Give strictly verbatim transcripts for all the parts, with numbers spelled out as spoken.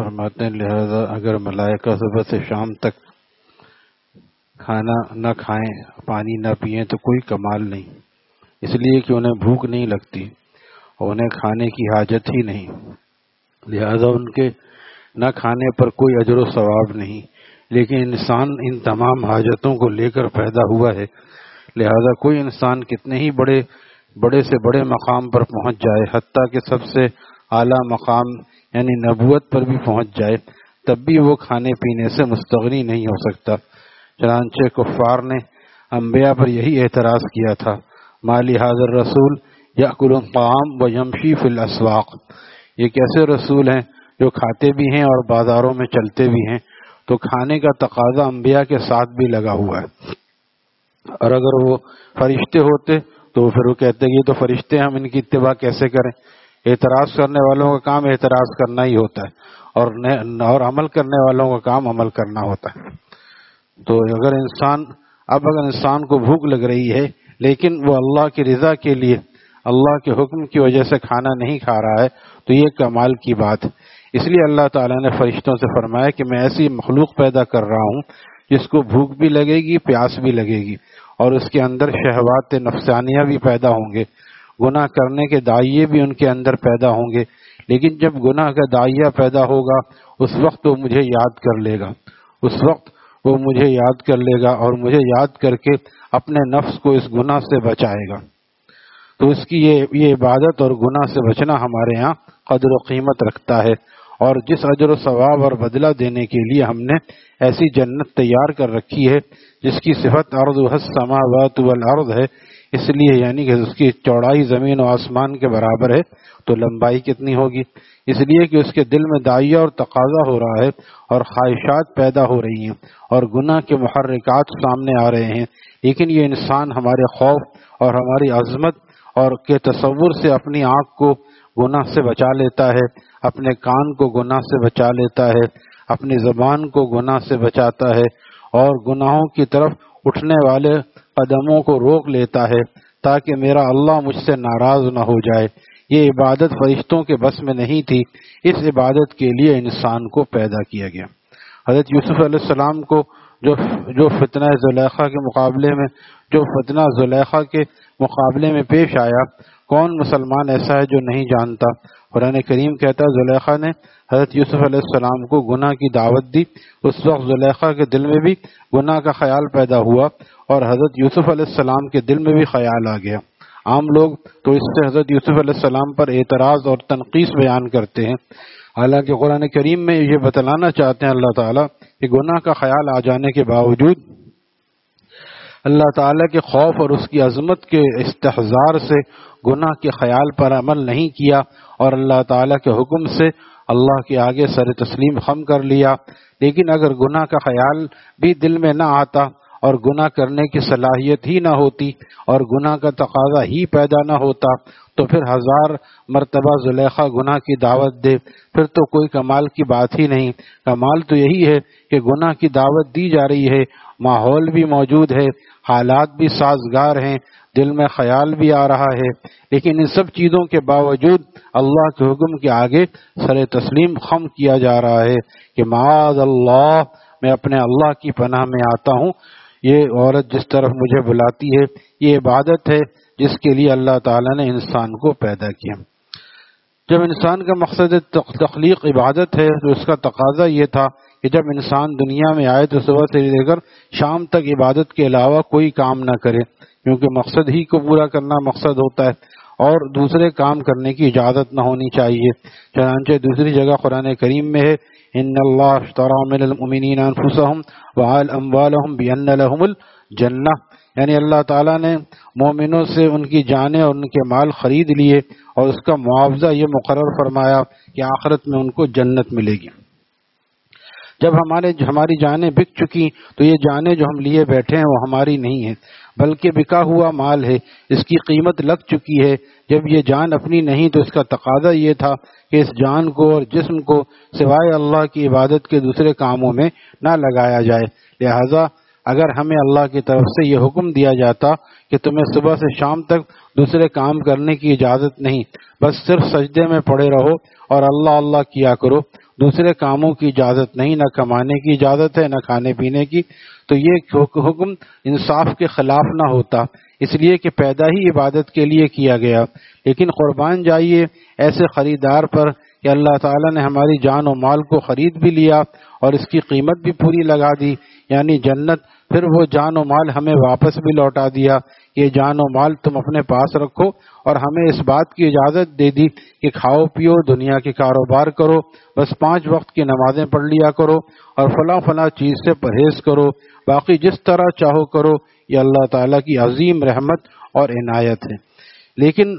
فرماتے ہیں لہذا اگر ملائکہ صبح سے شام تک کھانا نہ کھائیں پانی نہ پئیں تو کوئی کمال نہیں، اس لیے کہ انہیں بھوک نہیں لگتی اور انہیں کھانے کی حاجت ہی نہیں، لہذا ان کے نہ کھانے پر کوئی اجر و ثواب نہیں۔ لیکن انسان ان تمام حاجتوں کو لے کر پیدا ہوا ہے، لہذا کوئی انسان کتنے ہی بڑے بڑے سے بڑے مقام پر پہنچ جائے، حتیٰ کہ سب سے اعلیٰ مقام یعنی نبوت پر بھی پہنچ جائے، تب بھی وہ کھانے پینے سے مستغنی نہیں ہو سکتا۔ چنانچہ کفار نے انبیاء پر یہی اعتراض کیا تھا، مالی حاضر رسول یأکل الطعام ویمشی فی الاسواق، یہ کیسے رسول ہیں جو کھاتے بھی ہیں اور بازاروں میں چلتے بھی ہیں؟ تو کھانے کا تقاضا انبیاء کے ساتھ بھی لگا ہوا ہے، اور اگر وہ فرشتے ہوتے تو پھر وہ کہتے کہ یہ تو فرشتے ہیں، ہم ان کی اتباع کیسے کریں؟ اعتراض کرنے والوں کا کام اعتراض کرنا ہی ہوتا ہے، اور اور عمل کرنے والوں کا کام عمل کرنا ہوتا ہے۔ تو اگر انسان اب اگر انسان کو بھوک لگ رہی ہے لیکن وہ اللہ کی رضا کے لیے اللہ کے حکم کی وجہ سے کھانا نہیں کھا رہا ہے تو یہ کمال کی بات ہے۔ اس لیے اللہ تعالیٰ نے فرشتوں سے فرمایا کہ میں ایسی مخلوق پیدا کر رہا ہوں جس کو بھوک بھی لگے گی، پیاس بھی لگے گی، اور اس کے اندر شہوات نفسانیہ بھی پیدا ہوں گے، گناہ کرنے کے داعیے بھی ان کے اندر پیدا ہوں گے۔ لیکن جب گناہ کا داعیہ پیدا ہوگا اس وقت وہ مجھے یاد کر لے گا، اس وقت وہ مجھے یاد کر لے گا اور مجھے یاد کر کے اپنے نفس کو اس گناہ سے بچائے گا۔ تو اس کی یہ یہ عبادت اور گناہ سے بچنا ہمارے ہاں قدر و قیمت رکھتا ہے، اور جس اجر و ثواب اور بدلہ دینے کے لیے ہم نے ایسی جنت تیار کر رکھی ہے جس کی صفت عرضها السماوات والارض ہے، اس لیے یعنی کہ اس کی چوڑائی زمین و آسمان کے برابر ہے، تو لمبائی کتنی ہوگی؟ اس لیے کہ اس کے دل میں داعیہ اور تقاضا ہو رہا ہے اور خواہشات پیدا ہو رہی ہیں اور گناہ کے محرکات سامنے آ رہے ہیں، لیکن یہ انسان ہمارے خوف اور ہماری عظمت اور کے تصور سے اپنی آنکھ کو گناہ سے بچا لیتا ہے، اپنے کان کو گناہ سے بچا لیتا ہے، اپنی زبان کو گناہ سے بچاتا ہے، اور گناہوں کی طرف اٹھنے والے قدموں کو روک لیتا ہے تاکہ میرا اللہ مجھ سے ناراض نہ ہو جائے۔ یہ عبادت فرشتوں کے بس میں نہیں تھی، اس عبادت کے لیے انسان کو پیدا کیا گیا۔ حضرت یوسف علیہ السلام کو جو جو فتنہ زلیخا کے مقابلے میں جو فتنہ زلیخا کے مقابلے میں پیش آیا، کون مسلمان ایسا ہے جو نہیں جانتا؟ قرآن کریم کہتا ہے زلیخا نے حضرت یوسف علیہ السلام کو گناہ کی دعوت دی، اس وقت زلیخا کے دل میں بھی گناہ کا خیال پیدا ہوا اور حضرت یوسف علیہ السلام کے دل میں بھی خیال آ گیا۔ عام لوگ تو اس سے حضرت یوسف علیہ السلام پر اعتراض اور تنقیص بیان کرتے ہیں، حالانکہ قرآن کریم میں یہ بتلانا چاہتے ہیں اللہ تعالیٰ کہ گناہ کا خیال آ جانے کے باوجود اللہ تعالیٰ کے خوف اور اس کی عظمت کے استحضار سے گناہ کے خیال پر عمل نہیں کیا اور اللہ تعالیٰ کے حکم سے اللہ کے آگے سر تسلیم خم کر لیا۔ لیکن اگر گناہ کا خیال بھی دل میں نہ آتا اور گناہ کرنے کی صلاحیت ہی نہ ہوتی اور گناہ کا تقاضا ہی پیدا نہ ہوتا تو پھر ہزار مرتبہ زلیخا گناہ کی دعوت دے، پھر تو کوئی کمال کی بات ہی نہیں۔ کمال تو یہی ہے کہ گناہ کی دعوت دی جا رہی ہے، ماحول بھی موجود ہے، حالات بھی سازگار ہیں، دل میں خیال بھی آ رہا ہے، لیکن ان سب چیزوں کے باوجود اللہ کے حکم کے آگے سر تسلیم خم کیا جا رہا ہے کہ معاذ اللہ، میں اپنے اللہ کی پناہ میں آتا ہوں، یہ عورت جس طرف مجھے بلاتی ہے یہ عبادت ہے جس کے لیے اللہ تعالیٰ نے انسان کو پیدا کیا۔ جب انسان کا مقصد تخلیق عبادت ہے تو اس کا تقاضا یہ تھا کہ جب انسان دنیا میں آئے تو صبح سے لے کر شام تک عبادت کے علاوہ کوئی کام نہ کرے، کیونکہ مقصد ہی کو پورا کرنا مقصد ہوتا ہے اور دوسرے کام کرنے کی اجازت نہ ہونی چاہیے۔ چنانچہ دوسری جگہ قرآن کریم میں ہے ان اللہ اشتری من المؤمنین انفسهم واموالهم بان لهم الجنہ، یعنی اللہ تعالیٰ نے مومنوں سے ان کی جانیں اور ان کے مال خرید لیے اور اس کا معاوضہ یہ مقرر فرمایا کہ آخرت میں ان کو جنت ملے گی۔ جب ہمارے ہماری جانیں بک چکی تو یہ جانیں جو ہم لیے بیٹھے ہیں وہ ہماری نہیں ہیں بلکہ بکا ہوا مال ہے، اس کی قیمت لگ چکی ہے۔ جب یہ جان اپنی نہیں تو اس کا تقاضا یہ تھا کہ اس جان کو اور جسم کو سوائے اللہ کی عبادت کے دوسرے کاموں میں نہ لگایا جائے۔ لہذا اگر ہمیں اللہ کی طرف سے یہ حکم دیا جاتا کہ تمہیں صبح سے شام تک دوسرے کام کرنے کی اجازت نہیں، بس صرف سجدے میں پڑے رہو اور اللہ اللہ کیا کرو، دوسرے کاموں کی اجازت نہیں، نہ کمانے کی اجازت ہے نہ کھانے پینے کی۔ تو یہ حکم انصاف کے خلاف نہ ہوتا، اس لیے کہ پیدا ہی عبادت کے لیے کیا گیا۔ لیکن قربان جائیے ایسے خریدار پر کہ اللہ تعالیٰ نے ہماری جان و مال کو خرید بھی لیا اور اس کی قیمت بھی پوری لگا دی، یعنی جنت، پھر وہ جان و مال ہمیں واپس بھی لوٹا دیا، یہ جان و مال تم اپنے پاس رکھو، اور ہمیں اس بات کی اجازت دے دی کہ کھاؤ پیو، دنیا کے کاروبار کرو، بس پانچ وقت کی نمازیں پڑھ لیا کرو اور فلاں فلاں چیز سے پرہیز کرو، باقی جس طرح چاہو کرو۔ یہ اللہ تعالیٰ کی عظیم رحمت اور عنایت ہے۔ لیکن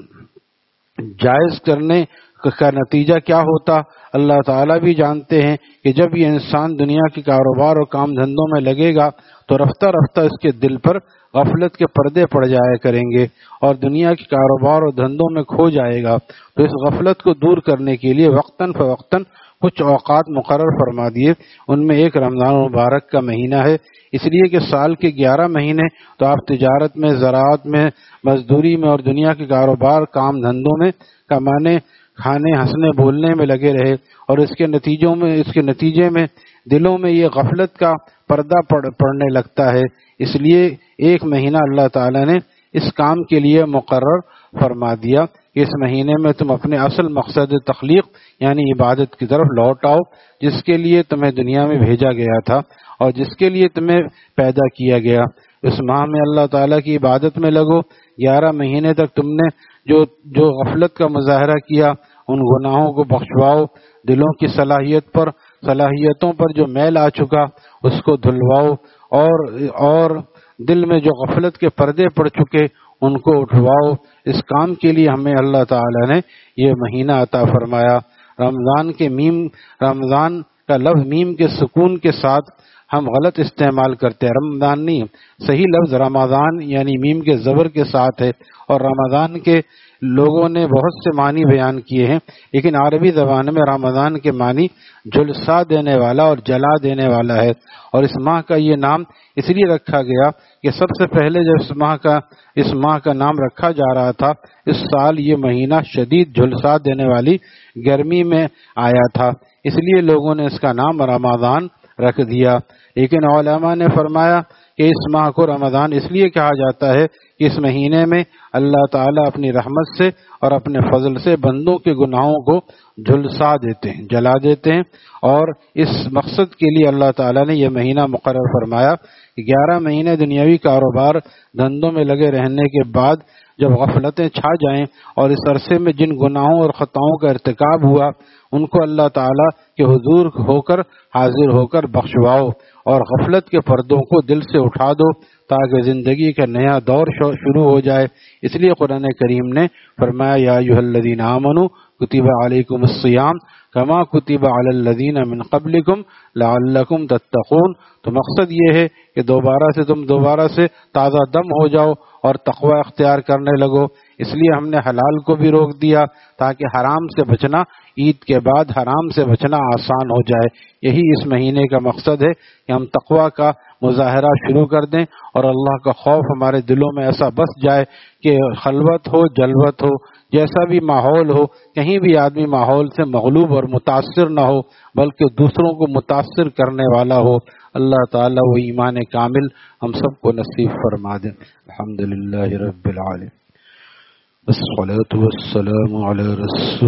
جائز کرنے کا نتیجہ کیا ہوتا اللہ تعالیٰ بھی جانتے ہیں کہ جب یہ انسان دنیا کے کاروبار اور کام دھندوں میں لگے گا تو رفتہ رفتہ اس کے دل پر غفلت کے پردے پڑ جایا کریں گے اور دنیا کے کاروبار اور دھندوں میں کھو جائے گا۔ تو اس غفلت کو دور کرنے کے لیے وقتاً فوقتاً کچھ اوقات مقرر فرما دیے، ان میں ایک رمضان مبارک کا مہینہ ہے، اس لیے کہ سال کے گیارہ مہینے تو آپ تجارت میں، زراعت میں، مزدوری میں اور دنیا کے کاروبار کام دھندوں میں کمانے، کھانے، ہنسنے بولنے میں لگے رہے، اور اس کے نتیجوں میں اس کے نتیجے میں دلوں میں یہ غفلت کا پردہ پڑ پڑنے لگتا ہے۔ اس لیے ایک مہینہ اللہ تعالیٰ نے اس کام کے لیے مقرر فرما دیا کہ اس مہینے میں تم اپنے اصل مقصد تخلیق یعنی عبادت کی طرف لوٹ آؤ، جس کے لیے تمہیں دنیا میں بھیجا گیا تھا اور جس کے لیے تمہیں پیدا کیا گیا۔ اس ماہ میں اللہ تعالیٰ کی عبادت میں لگو، گیارہ مہینے تک تم نے جو جو غفلت کا مظاہرہ کیا ان گناہوں کو بخشواؤ، دلوں کی صلاحیت پر صلاحیتوں پر جو میل آ چکا اس کو دھلواؤ، اور اور دل میں جو غفلت کے پردے پڑ چکے ان کو اٹھواؤ۔ اس کام کے لیے ہمیں اللہ تعالیٰ نے یہ مہینہ عطا فرمایا۔ رمضان کے میم رمضان کا لفظ میم کے سکون کے ساتھ ہم غلط استعمال کرتے ہیں، رمضان نہیں، صحیح لفظ رمضان یعنی میم کے زبر کے ساتھ ہے، اور رمضان کے لوگوں نے بہت سے معنی بیان کیے ہیں، لیکن عربی زبان میں رمضان کے معنی جھلسا دینے والا اور جلا دینے والا ہے، اور اس ماہ کا یہ نام اس لیے رکھا گیا کہ سب سے پہلے جب اس ماہ کا اس ماہ کا نام رکھا جا رہا تھا اس سال یہ مہینہ شدید جھلسا دینے والی گرمی میں آیا تھا، اس لیے لوگوں نے اس کا نام رمضان رکھ دیا۔ لیکن علماء نے فرمایا کہ اس ماہ کو رمضان اس لیے کہا جاتا ہے کہ اس مہینے میں اللہ تعالیٰ اپنی رحمت سے اور اپنے فضل سے بندوں کے گناہوں کو جھلسا دیتے ہیں، جلا دیتے ہیں، اور اس مقصد کے لیے اللہ تعالیٰ نے یہ مہینہ مقرر فرمایا کہ گیارہ مہینے دنیاوی کاروبار دھندوں میں لگے رہنے کے بعد جب غفلتیں چھا جائیں اور اس عرصے میں جن گناہوں اور خطاؤں کا ارتکاب ہوا ان کو اللہ تعالیٰ کے حضور ہو کر حاضر ہو کر بخشواؤ اور غفلت کے پردوں کو دل سے اٹھا دو تاکہ زندگی کا نیا دور شروع ہو جائے۔ اس لیے قرآن کریم نے فرمایا یا ایھا الذین آمنوا کتب علیکم الصیام کما کتب علی الذین من قبلکم لعلکم تتقون۔ تو مقصد یہ ہے کہ دوبارہ سے تم دوبارہ سے تازہ دم ہو جاؤ اور تقوی اختیار کرنے لگو۔ اس لیے ہم نے حلال کو بھی روک دیا تاکہ حرام سے بچنا عید کے بعد حرام سے بچنا آسان ہو جائے۔ یہی اس مہینے کا مقصد ہے کہ ہم تقوی کا مظاہرہ شروع کر دیں اور اللہ کا خوف ہمارے دلوں میں ایسا بس جائے کہ خلوت ہو، جلوت ہو، جیسا بھی ماحول ہو، کہیں بھی آدمی ماحول سے مغلوب اور متاثر نہ ہو بلکہ دوسروں کو متاثر کرنے والا ہو۔ اللہ تعالیٰ وہ ایمان کامل ہم سب کو نصیب فرما دے۔ الحمدللہ رب العالمین، الصلاۃ والسلام علی رسول